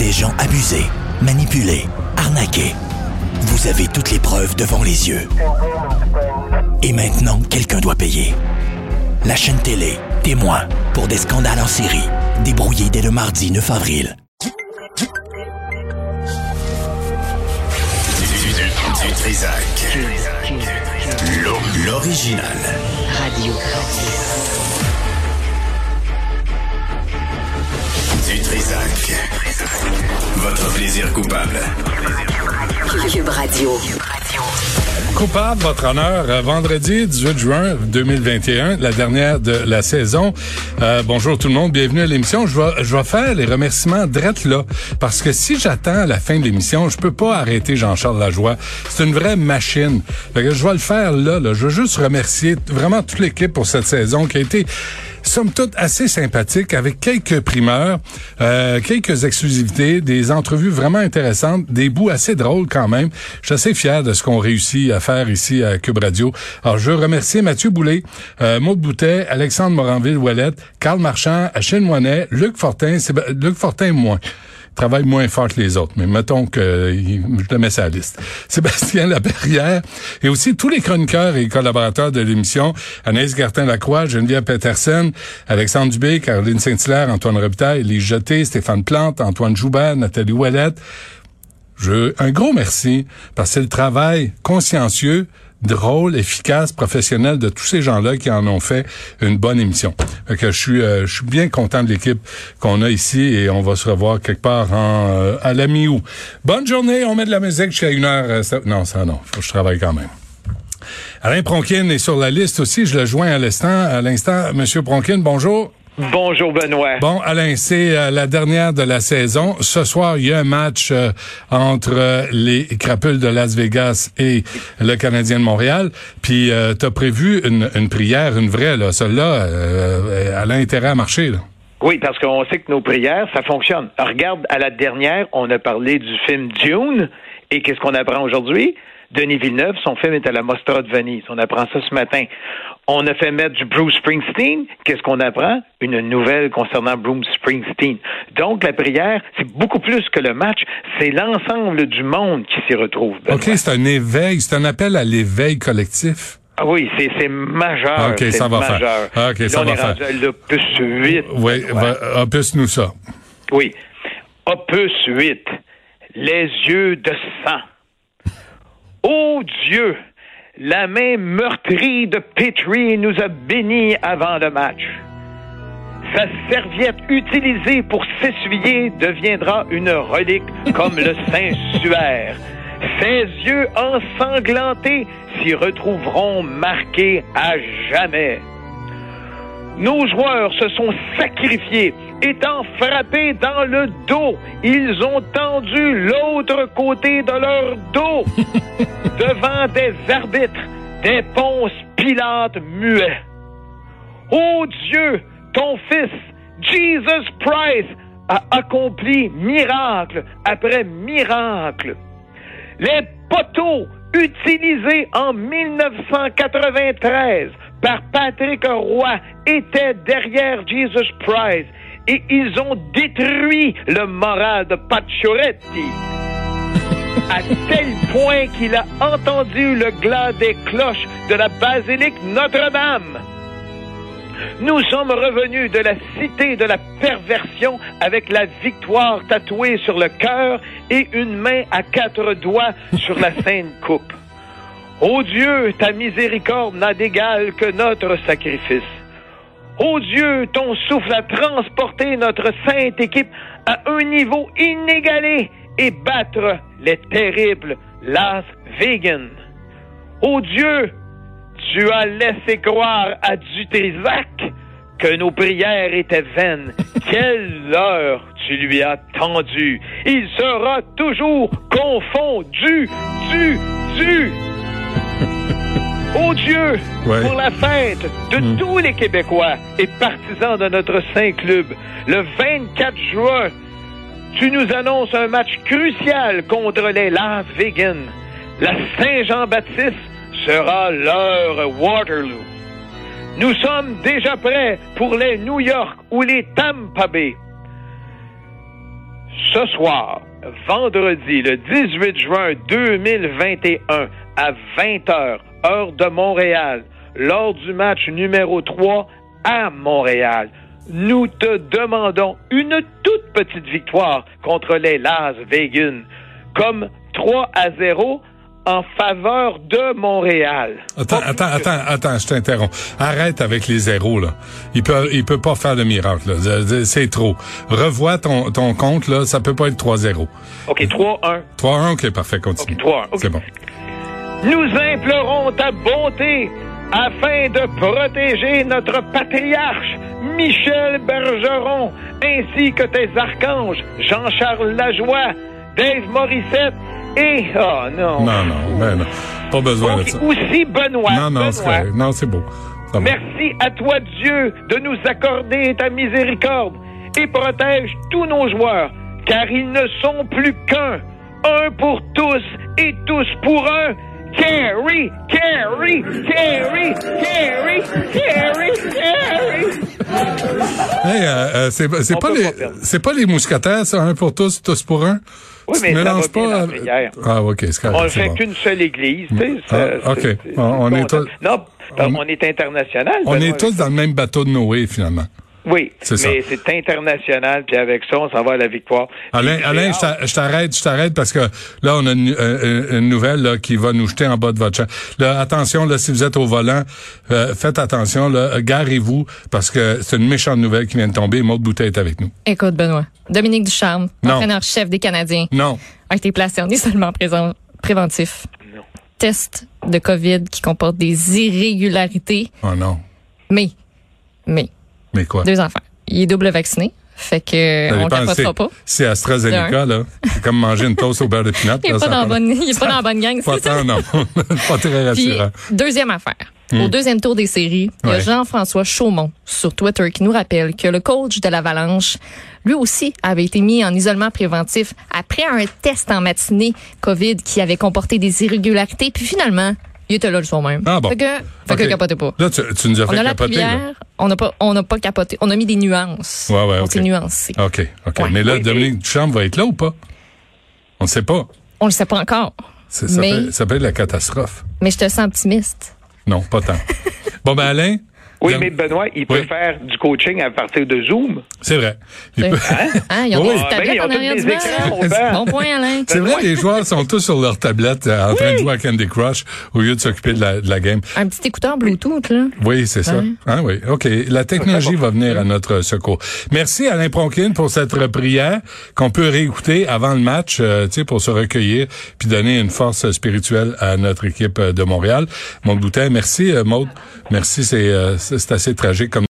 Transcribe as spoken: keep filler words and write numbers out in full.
des gens abusés, manipulés, arnaqués. Vous avez toutes les preuves devant les yeux. Et maintenant, quelqu'un doit payer. La chaîne télé, témoin, pour des scandales en série, débrouillés dès le mardi neuf avril. Du Trisac. L'original. Radio. Du Trisac. Votre plaisir coupable. Cube Radio. Coupable, votre honneur, euh, vendredi dix-huit juin deux mille vingt et un, la dernière de la saison. Euh, bonjour tout le monde, bienvenue à l'émission. Je vais, je vais faire les remerciements drette là, parce que si j'attends la fin de l'émission, je peux pas arrêter Jean-Charles Lajoie. C'est une vraie machine. Fait que je vais le faire là, là. Je veux juste remercier vraiment toute l'équipe pour cette saison qui a été somme toute assez sympathique, avec quelques primeurs, euh, quelques exclusivités, des entrevues vraiment intéressantes, des bouts assez drôles quand même. Je suis assez fier de ce qu'on réussit à faire ici à Cube Radio. Alors, je veux remercier Mathieu Boulay, euh, Maude Boutet, Alexandre Moranville-Ouellette, Carl Marchand, Achille Moinet, Luc Fortin, Séb... Luc Fortin moins. Travaille moins fort que les autres, mais mettons que euh, je le mets sur la liste. Sébastien Laperrière et aussi tous les chroniqueurs et collaborateurs de l'émission, Anaïs Gertin-Lacroix, Geneviève Petersen, Alexandre Dubé, Caroline Saint-Hilaire, Antoine Robitaille, Lise Jeté, Stéphane Plante, Antoine Joubert, Nathalie Ouellette. Je, un gros merci, parce que c'est le travail consciencieux, drôle, efficace, professionnel de tous ces gens-là qui en ont fait une bonne émission. Fait que je suis euh, je suis bien content de l'équipe qu'on a ici et on va se revoir quelque part en euh, à la mi-août. Bonne journée, on met de la musique jusqu'à une heure. Euh, ça, non, ça non, faut que je travaille quand même. Alain Pronkin est sur la liste aussi, je le joins à l'instant. À l'instant, Monsieur Pronkin, bonjour. Bonjour Benoît. Bon, Alain, c'est euh, la dernière de la saison. Ce soir, il y a un match euh, entre euh, les Crapules de Las Vegas et le Canadien de Montréal. Puis, euh, t'as prévu une, une prière, une vraie, là. Celle-là, euh, elle a intérêt à marcher, là. Oui, parce qu'on sait que nos prières, ça fonctionne. Regarde, à la dernière, on a parlé du film Dune. Et qu'est-ce qu'on apprend aujourd'hui? Denis Villeneuve, son film est à la Mostra de Venise. On apprend ça ce matin. On a fait mettre du Bruce Springsteen. Qu'est-ce qu'on apprend? Une nouvelle concernant Bruce Springsteen. Donc, la prière, c'est beaucoup plus que le match. C'est l'ensemble du monde qui s'y retrouve. Benoît. OK, c'est un éveil. C'est un appel à l'éveil collectif. Ah oui, c'est, c'est majeur. OK, c'est ça va majeur. faire. OK, là, ça on va est faire. rendu à l'opus huit. Oui, va, opus nous ça. Oui. Opus huit. Les yeux de sang. Ô Dieu, la main meurtrie de Petrie nous a bénis avant le match. Sa serviette utilisée pour s'essuyer deviendra une relique comme le Saint-Suaire. Ses yeux ensanglantés s'y retrouveront marqués à jamais. Nos joueurs se sont sacrifiés, étant frappés dans le dos. Ils ont tendu l'autre côté de leur dos devant des arbitres, des Ponce Pilate muets. Ô Dieu, ton fils, Jesus Christ, a accompli miracle après miracle. Les poteaux utilisés en dix-neuf cent quatre-vingt-treize par Patrick Roy étaient derrière Jesus Christ et ils ont détruit le moral de Pacioretty à tel point qu'il a entendu le glas des cloches de la basilique Notre-Dame. Nous sommes revenus de la cité de la perversion avec la victoire tatouée sur le cœur et une main à quatre doigts sur la sainte coupe. Ô Dieu, ta miséricorde n'a d'égal que notre sacrifice. Ô Dieu, ton souffle a transporté notre sainte équipe à un niveau inégalé et battre les terribles Las Vegas. Ô Dieu, tu as laissé croire à Dutrisac que nos prières étaient vaines. Quelle heure tu lui as tendu. Il sera toujours confondu. Du, du. Ô Dieu, ouais. Pour la fête de mmh. tous les Québécois et partisans de notre Saint Club, le vingt-quatre juin, tu nous annonces un match crucial contre les Las Vegas. La Saint-Jean-Baptiste sera leur Waterloo. Nous sommes déjà prêts pour les New York ou les Tampa Bay. ce soir, vendredi, le dix-huit juin deux mille vingt et un, à vingt heures, heure de Montréal, lors du match numéro trois à Montréal, nous te demandons une toute petite victoire contre les Las Vegas, comme trois à zéro en faveur de Montréal. Attends, Pas attends, plus que- attends, attends, je t'interromps. Arrête avec les zéros, là. Il peut, il peut pas faire de miracle, là. C'est trop. Revois ton, ton compte, là. Ça peut pas être trois zéro. OK, trois un. trois un, OK, parfait, continue. OK, trois un. OK. C'est bon. Nous implorons ta bonté afin de protéger notre patriarche, Michel Bergeron, ainsi que tes archanges, Jean-Charles Lajoie, Dave Morissette et... Oh non. Non, non, ben non. Pas besoin OK, de ça. aussi Benoît. Non, non, c'est Benoît. correct. Non, c'est beau. Ça va. Merci à toi, Dieu, de nous accorder ta miséricorde et protège tous nos joueurs, car ils ne sont plus qu'un. Un pour tous et tous pour un. Carry, carry, carry, carry, carry, carry. Hey, euh, euh, c'est, c'est On pas peut les, pas perdre. c'est pas les mousquetaires, ça, un pour tous, tous pour un? Oui, Tu mais te ça mélanges va bien pas. dans la avec- prière. Ah, OK, c'est correct. On ne c'est fait bon. qu'une seule église, tu sais. Ah, ça- OK. c'est- c'est- On- on c'est est bon, tous- Non, on- on est international. On Benoît. est tous dans le même bateau de Noé, finalement. Oui, C'est ça. mais c'est international, puis avec ça, on s'en va à la victoire. Alain, Puis, Alain, j'ai je t'a- hâte. je t'arrête, je t'arrête parce que là, on a une, euh, une nouvelle là, qui va nous jeter en bas de votre champ. Là, attention, là, si vous êtes au volant, euh, faites attention, là, garez-vous parce que c'est une méchante nouvelle qui vient de tomber. Maude Boutet est avec nous. Écoute, Benoît, Dominique Ducharme, Non. entraîneur-chef des Canadiens, Non. a été placé en isolement présent- préventif. Non. Test de COVID qui comporte des irrégularités, Oh non. mais, mais, Mais quoi? deux enfants. Il est double vacciné, fait que Ça on dépend, capotera c'est- pas. C'est AstraZeneca, là. C'est comme manger une toast au beurre de pinot. Il est là, pas ça dans la prend- bonne, il est pas dans la bonne gang, Pas c'est ça? tant, non. Pas très Puis, rassurant. deuxième affaire. Au deuxième tour des séries, il y a Ouais. Jean-François Chaumont sur Twitter qui nous rappelle que le coach de l'Avalanche, lui aussi, avait été mis en isolement préventif après un test en matinée COVID qui avait comporté des irrégularités. Puis finalement, il était là le soir même. Ah bon. Fait que, fait OK. que capotez pas. Là, tu, tu nous as On fait a la capoter, là. prière, on n'a pas, on n'a pas capoté. On a mis des nuances. Ouais, ouais, on OK. s'est nuancé. OK, OK. Ouais. Mais là, Oui, mais- Dominique Ducharme va être là ou pas? On ne sait pas. On le sait pas encore. C'est- Ça, Mais- peut, ça peut être la catastrophe. Mais je te sens optimiste. Non, pas tant. Bon, ben Alain? Oui, Dom- mais Benoît, il peut Oui. faire du coaching à partir de Zoom. C'est vrai. Il C'est- peut- Hein, ils ont Oui. des Ah, ben, tablettes ils ont en tous arrière des du banc. écrans au là. banc. Bon point, Alain. C'est vrai, les joueurs sont tous sur leur tablette euh, en train de jouer à Candy Crush au lieu de s'occuper de la, de la game. Un petit écouteur Bluetooth, là. Oui, c'est ça. Ouais. Hein, oui, OK. La technologie va venir à notre secours. Merci Alain Pronkin pour cette prière qu'on peut réécouter avant le match, euh, tu sais, pour se recueillir puis donner une force spirituelle à notre équipe euh, de Montréal. Maude Boutin, merci euh, Maude. Merci, c'est euh, c'est c'est assez tragique comme